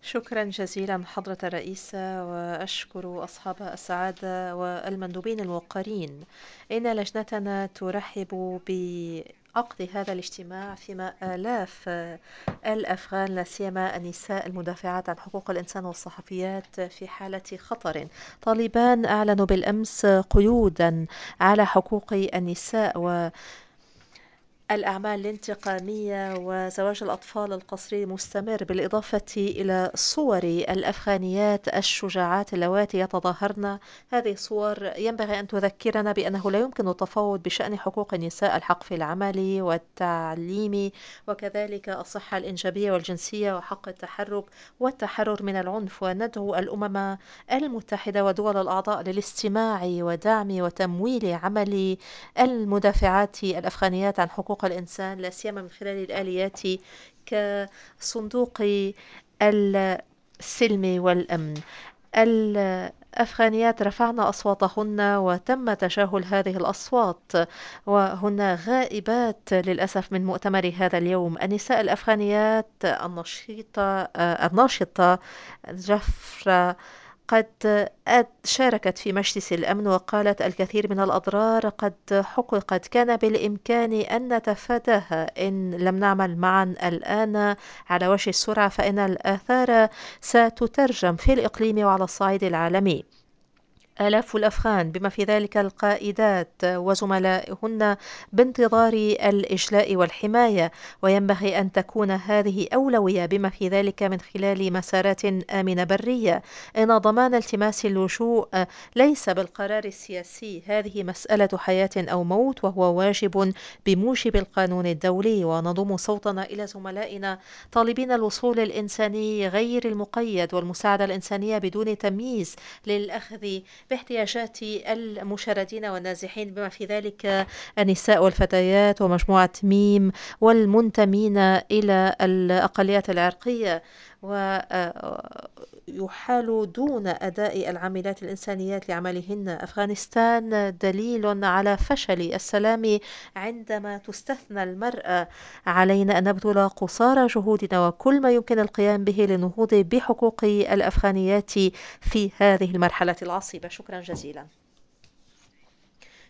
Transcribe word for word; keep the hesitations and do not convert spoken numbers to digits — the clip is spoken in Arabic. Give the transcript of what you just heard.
شكرا جزيلا حضرة الرئيسة، وأشكر أصحاب السعادة والمندوبين الموقرين. إن لجنتنا ترحب بعقد هذا الاجتماع فيما آلاف الأفغان لا سيما النساء المدافعات عن حقوق الإنسان والصحفيات في حالة خطر. طالبان أعلنوا بالأمس قيودا على حقوق النساء و الأعمال الانتقامية وزواج الأطفال القسري مستمر، بالإضافة إلى صور الأفغانيات الشجاعات اللواتي يتظاهرن. هذه صور ينبغي أن تذكرنا بأنه لا يمكن التفاوض بشأن حقوق النساء، الحق في العمل والتعليم، وكذلك الصحة الإنجابية والجنسية، وحق التحرك والتحرر من العنف. وندعو الأمم المتحدة ودول الأعضاء للاستماع ودعم وتمويل عمل المدافعات الأفغانيات عن حقوق الإنسان، لا سيما من خلال الآليات كصندوق السلم والأمن. الأفغانيات رفعن أصواتهن وتم تجاهل هذه الأصوات، وهن غائبات للأسف من مؤتمر هذا اليوم. النساء الأفغانيات النشيطة الناشطة جفرة قد شاركت في مجلس الأمن وقالت: الكثير من الأضرار قد حققت، كان بالإمكان أن نتفاداها إن لم نعمل معا الآن على وجه السرعة، فإن الآثار ستترجم في الإقليم وعلى الصعيد العالمي. آلاف الأفغان بما في ذلك القائدات وزملائهن بانتظار الإجلاء والحماية، وينبغي أن تكون هذه أولوية بما في ذلك من خلال مسارات آمنة برية. إن ضمان التماس اللجوء ليس بالقرار السياسي، هذه مسألة حياة أو موت، وهو واجب بموجب القانون الدولي. ونضم صوتنا إلى زملائنا طالبين الوصول الإنساني غير المقيد والمساعدة الإنسانية بدون تمييز للأخذ باحتياجات المشردين والنازحين، بما في ذلك النساء والفتيات ومجموعة ميم والمنتمين إلى الأقليات العرقية. ويحال دون أداء العاملات الإنسانيات لعملهن. أفغانستان دليل على فشل السلام عندما تستثنى المرأة. علينا أن نبذل قصارى جهودنا وكل ما يمكن القيام به للنهوض بحقوق الأفغانيات في هذه المرحلة العصيبة. شكرا جزيلا.